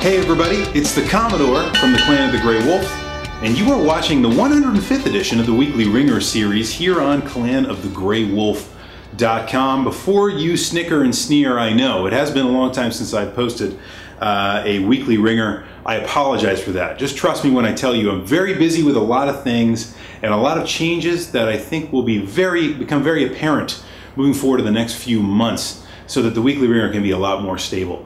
Hey everybody, it's the Commodore from the Clan of the Grey Wolf, and you are watching the 105th edition of the Weekly Ringer series here on clanofthegraywolf.com. Before you snicker and sneer, I know, it has been a long time since I've posted a Weekly Ringer. I apologize for that. Just trust me when I tell you I'm very busy with a lot of things and a lot of changes that I think will become very apparent moving forward in the next few months so that the Weekly Ringer can be a lot more stable.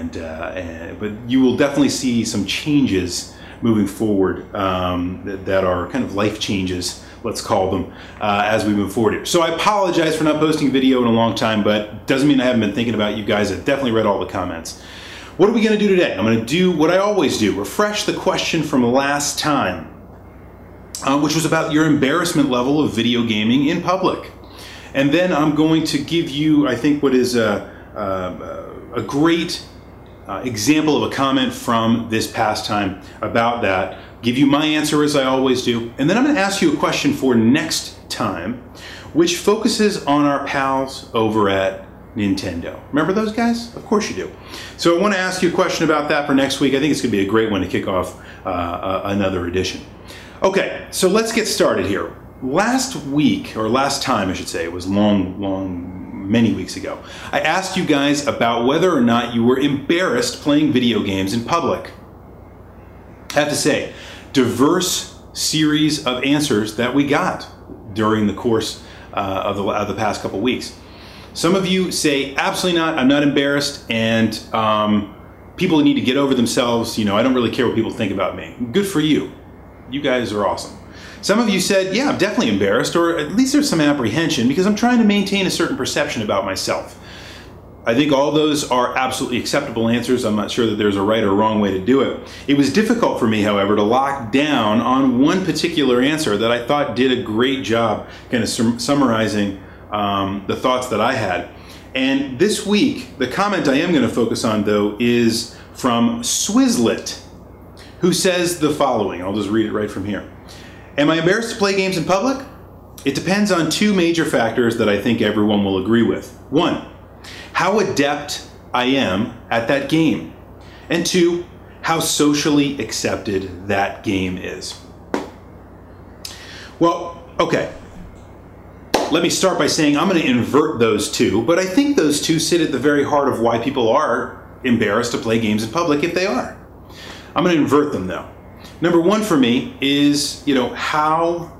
But you will definitely see some changes moving forward that are kind of life changes, let's call them, as we move forward here. So I apologize for not posting a video in a long time, but doesn't mean I haven't been thinking about you guys. I've definitely read all the comments. What are we going to do today? I'm going to do what I always do, refresh the question from last time, which was about your embarrassment level of video gaming in public. And then I'm going to give you, I think, what is a great example of a comment from this past time about that, give you my answer as I always do, and then I'm going to ask you a question for next time, which focuses on our pals over at Nintendo. Remember those guys? Of course you do. So I want to ask you a question about that for next week. I think it's going to be a great one to kick off another edition. Okay, so let's get started here. Last week, or last time I should say, it was many weeks ago, I asked you guys about whether or not you were embarrassed playing video games in public. I have to say, diverse series of answers that we got during the course of the past couple weeks. Some of you say, absolutely not, I'm not embarrassed, and people need to get over themselves. You know, I don't really care what people think about me. Good for you. You guys are awesome. Some of you said, yeah, I'm definitely embarrassed, or at least there's some apprehension because I'm trying to maintain a certain perception about myself. I think all those are absolutely acceptable answers. I'm not sure that there's a right or wrong way to do it. It was difficult for me, however, to lock down on one particular answer that I thought did a great job kind of summarizing the thoughts that I had. And this week, the comment I am going to focus on, though, is from Swizzlet, who says the following. I'll just read it right from here. Am I embarrassed to play games in public? It depends on two major factors that I think everyone will agree with. One, how adept I am at that game. And two, how socially accepted that game is. Well, okay. Let me start by saying I'm going to invert those two, but I think those two sit at the very heart of why people are embarrassed to play games in public if they are. I'm going to invert them though. Number one for me is, you know, how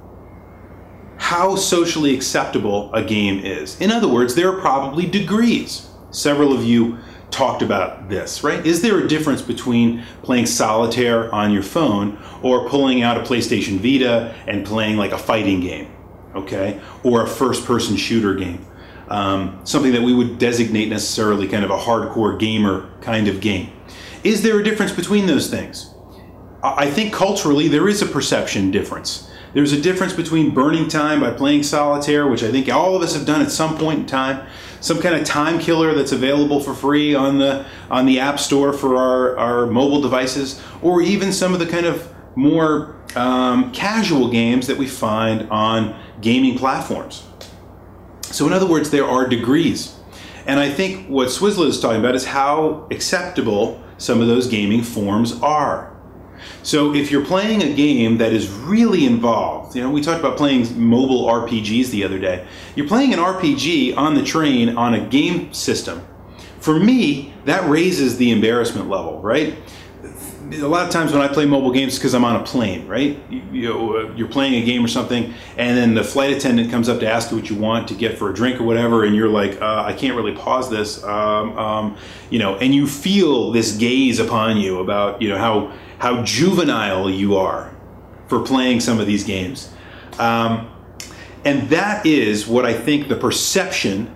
socially acceptable a game is. In other words, there are probably degrees. Several of you talked about this, right? Is there a difference between playing solitaire on your phone or pulling out a PlayStation Vita and playing like a fighting game, okay? Or a first-person shooter game. Something that we would designate necessarily kind of a hardcore gamer kind of game. Is there a difference between those things? I think culturally there is a perception difference. There's a difference between burning time by playing solitaire, which I think all of us have done at some point in time, some kind of time killer that's available for free on the App Store for our mobile devices, or even some of the kind of more casual games that we find on gaming platforms. So in other words, there are degrees. And I think what Swizzlet is talking about is how acceptable some of those gaming forms are. So if you're playing a game that is really involved, you know, we talked about playing mobile RPGs the other day. You're playing an RPG on the train on a game system. For me, that raises the embarrassment level, right? A lot of times when I play mobile games, it's because I'm on a plane, right? You're playing a game or something, and then the flight attendant comes up to ask you what you want to get for a drink or whatever, and you're like, I can't really pause this, you know, and you feel this gaze upon you about, you know, how juvenile you are for playing some of these games. And that is what I think the perception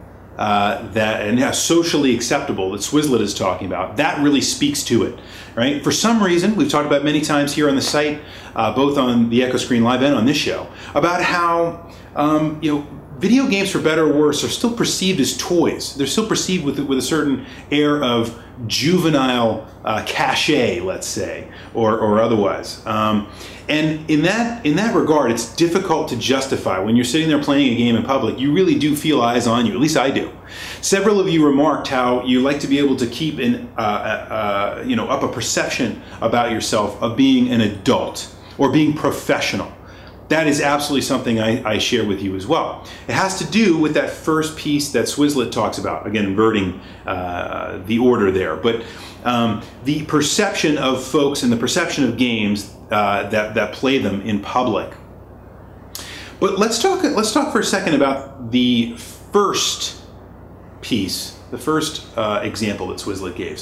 and how socially acceptable that Swizzlet is talking about, that really speaks to it, right? For some reason, we've talked about many times here on the site, both on the Echo Screen Live and on this show, about how you know, video games, for better or worse, are still perceived as toys. They're still perceived with a certain air of juvenile cachet, let's say, or otherwise. And in that regard, it's difficult to justify. When you're sitting there playing a game in public, you really do feel eyes on you. At least I do. Several of you remarked how you like to be able to keep up a perception about yourself of being an adult or being professional. That is absolutely something I share with you as well. It has to do with that first piece that Swizlet talks about, again, inverting the order there. But the perception of folks and the perception of games that play them in public. But let's talk for a second about the first piece, the first example that Swizlet gave,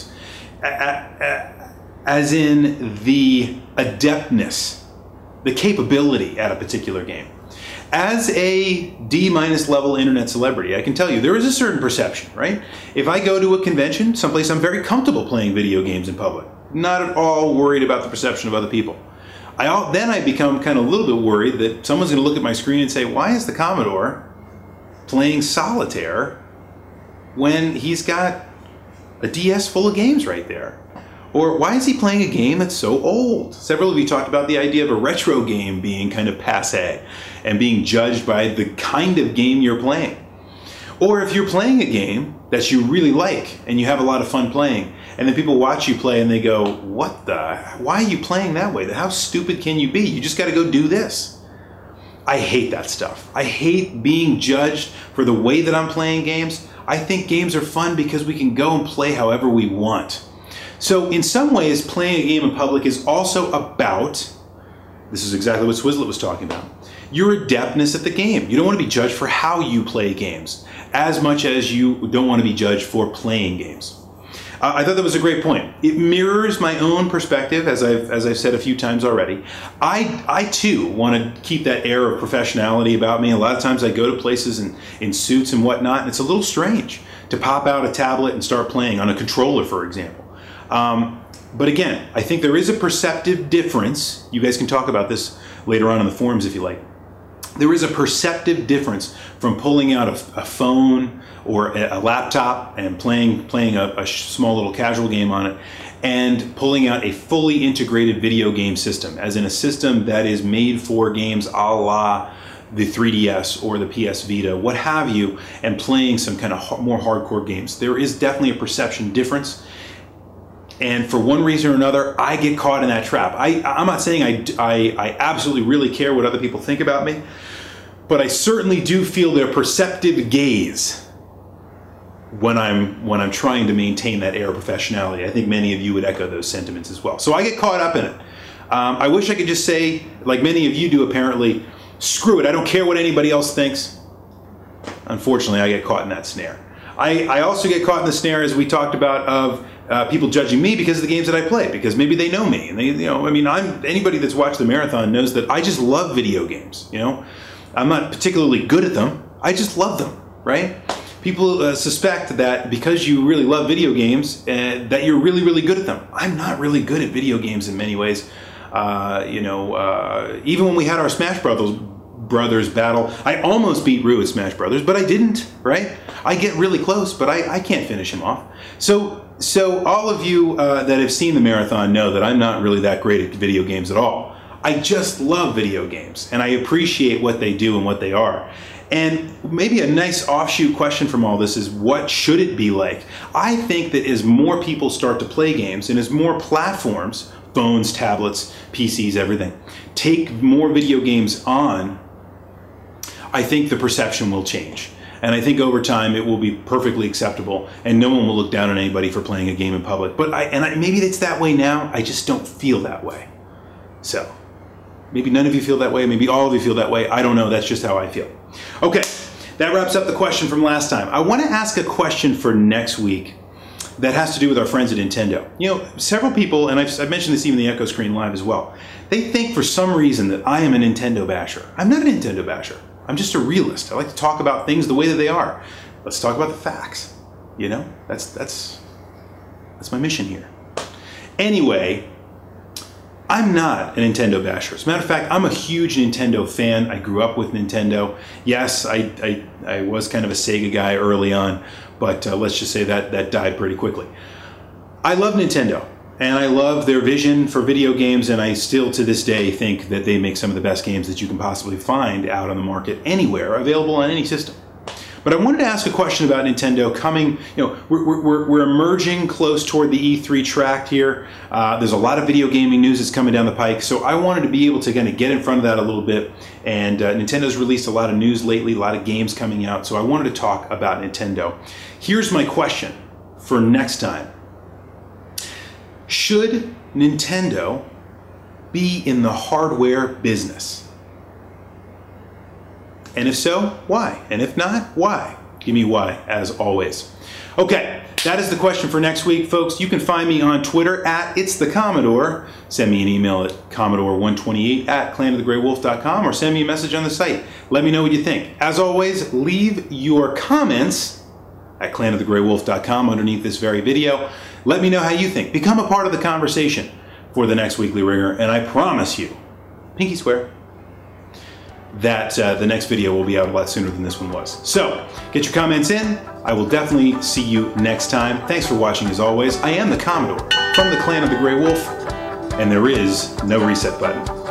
as in the adeptness, the capability at a particular game. As a D- level internet celebrity, I can tell you there is a certain perception, right? If I go to a convention, someplace I'm very comfortable playing video games in public, not at all worried about the perception of other people. Then I become kind of a little bit worried that someone's going to look at my screen and say, why is the Commodore playing solitaire when he's got a DS full of games right there? Or why is he playing a game that's so old? Several of you talked about the idea of a retro game being kind of passé and being judged by the kind of game you're playing. Or if you're playing a game that you really like and you have a lot of fun playing, and then people watch you play and they go, why are you playing that way? How stupid can you be? You just got to go do this. I hate that stuff. I hate being judged for the way that I'm playing games. I think games are fun because we can go and play however we want. So in some ways, playing a game in public is also about, this is exactly what Swizlet was talking about, your adeptness at the game. You don't want to be judged for how you play games as much as you don't want to be judged for playing games. I thought that was a great point. It mirrors my own perspective, as I've said a few times already. I too want to keep that air of professionality about me. A lot of times I go to places in suits and whatnot, and it's a little strange to pop out a tablet and start playing on a controller, for example. But again, I think there is a perceptive difference. You guys can talk about this later on in the forums if you like. There is a perceptive difference from pulling out a phone or a laptop and playing a small little casual game on it, and pulling out a fully integrated video game system, as in a system that is made for games a la the 3DS or the PS Vita, what have you, and playing some kind of more hardcore games. There is definitely a perception difference. And for one reason or another, I get caught in that trap. I'm not saying I absolutely really care what other people think about me, but I certainly do feel their perceptive gaze when I'm trying to maintain that air of professionality. I think many of you would echo those sentiments as well. So I get caught up in it. I wish I could just say, like many of you do apparently, screw it, I don't care what anybody else thinks. Unfortunately, I get caught in that snare. I also get caught in the snare, as we talked about, of people judging me because of the games that I play, because maybe they know me, and anybody that's watched the marathon knows that I just love video games. I'm not particularly good at them. I just love them, right? People suspect that because you really love video games, that you're really, really good at them. I'm not really good at video games in many ways. Even when we had our Smash Brothers battle, I almost beat Rue at Smash Brothers, but I didn't, right? I get really close, but I can't finish him off. So all of you that have seen the marathon know that I'm not really that great at video games at all. I just love video games, and I appreciate what they do and what they are. And maybe a nice offshoot question from all this is, what should it be like? I think that as more people start to play games, and as more platforms, phones, tablets, PCs, everything, take more video games on, I think the perception will change. And I think over time it will be perfectly acceptable, and no one will look down on anybody for playing a game in public. But maybe it's that way now, I just don't feel that way. So, maybe none of you feel that way, maybe all of you feel that way, I don't know, that's just how I feel. Okay, that wraps up the question from last time. I want to ask a question for next week that has to do with our friends at Nintendo. Several people, and I've mentioned this even in the Echo Screen Live as well, they think for some reason that I am a Nintendo basher. I'm not a Nintendo basher. I'm just a realist. I like to talk about things the way that they are. Let's talk about the facts. That's my mission here. Anyway, I'm not a Nintendo basher. As a matter of fact, I'm a huge Nintendo fan. I grew up with Nintendo. Yes, I was kind of a Sega guy early on, but let's just say that died pretty quickly. I love Nintendo, and I love their vision for video games, and I still to this day think that they make some of the best games that you can possibly find out on the market anywhere, available on any system. But I wanted to ask a question about Nintendo coming, we're emerging close toward the E3 track here. There's a lot of video gaming news that's coming down the pike, so I wanted to be able to kind of get in front of that a little bit. And Nintendo's released a lot of news lately, a lot of games coming out, so I wanted to talk about Nintendo. Here's my question for next time. Should Nintendo be in the hardware business? And if so, why? And if not, why? Give me why, as always. Okay, that is the question for next week, folks. You can find me on Twitter at It's the Commodore. Send me an email at commodore128@clanofthegraywolf.com or send me a message on the site. Let me know what you think. As always, leave your comments at clanofthegraywolf.com underneath this very video. Let me know how you think. Become a part of the conversation for the next Weekly Ringer, and I promise you, pinky swear, that the next video will be out a lot sooner than this one was. So, get your comments in. I will definitely see you next time. Thanks for watching as always. I am the Commodore from the Clan of the Grey Wolf, and there is no reset button.